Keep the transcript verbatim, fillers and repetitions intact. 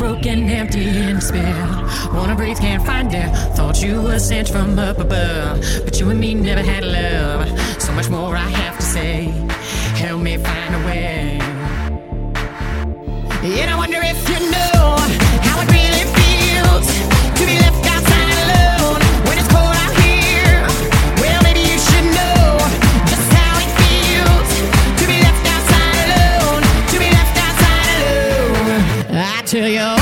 broken, empty, and despair. Wanna breathe, can't find air. Thought you were sent from up above, but you and me never had love. So much more I have to say. Help me find a way. And I wonder if you know how it really feels to be left outside alone when it's cold out here. Well, maybe you should know just how it feels to be left outside alone, to be left outside alone. I tell you.